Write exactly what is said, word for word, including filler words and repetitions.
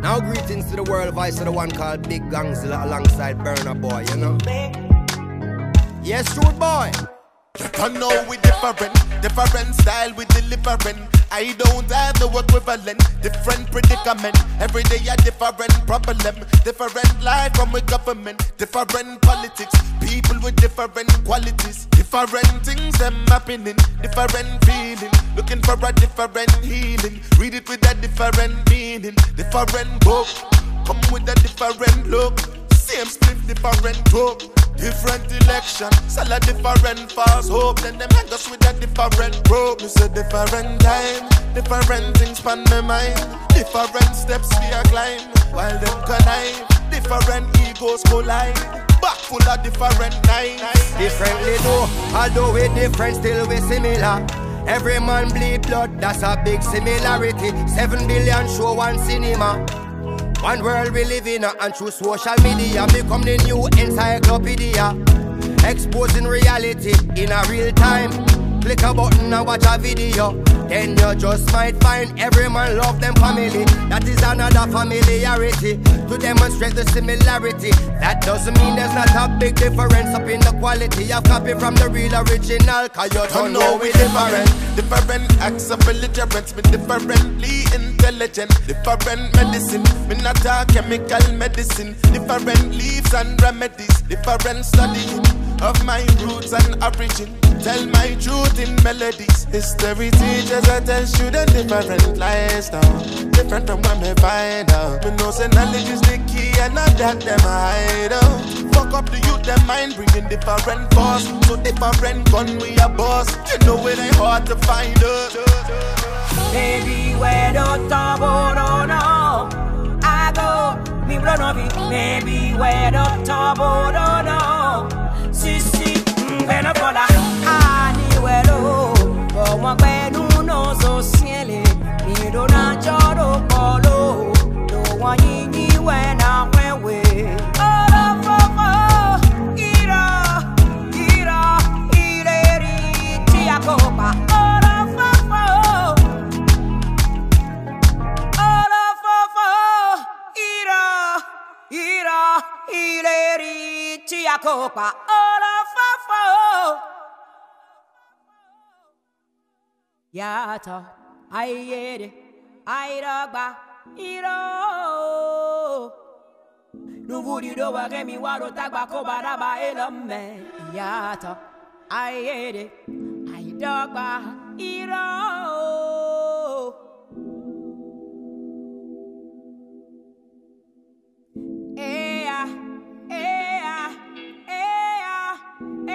Now greetings to the world, voice of the one called Big Gangzilla alongside Burna Boy, you know. Yes, Rude Boy. I know we different, different style we delivering. I don't have no equivalent, different predicament. Every day a different problem, different life from a government, different politics, people with different qualities, different things them happening, different feeling, looking for a different healing. Read it with a different meaning, different book, come with a different look. Same split, different talk, different election, sell a different false hope. Then them hang us with a different rope. It's a different time, different things span my mind, different steps we are climb. While them connive, different egos collide. Back full of different knives. Differently though, although we different, still we similar. Every man bleed blood, that's a big similarity. Seven billion show one cinema. One world we live in, and through social media become the new encyclopedia. Exposing reality in a real time. Click a button and watch a video, then you just might find every man love them family. That is another familiarity to demonstrate the similarity. That doesn't mean there's not a big difference up in the quality of copy from the real original. Cause you don't know we different. Different acts of belligerence, me differently intelligent. Different medicine, me not a chemical medicine. Different leaves and remedies, different studying of my roots and origin. Tell my truth in melodies. History teachers I tell students different lifestyle, different from when me find out. Me know say knowledge is the key and not that them hide out. Fuck up the youth, them mind bringing different force. So different gun we a boss. You know it ain't hard to find us. Baby, where the trouble don't know I go, me run of it. Baby, where the trouble don't know. Sissy, when I follow anywhere low, but one way no no so silly. Me don't want you to follow. Don't want you when I went away. Oh, oh, oh, ira, ira, ira, ira, copa. Oh, oh, oh, oh, oh, ira, ira, ira, ira, copa. Yata, I yede, I ragba, iro. No woody do a gemi waro tagba kobaraba elome. Yata, I yede, I dogba, iro. Ea, ea, ea, ea.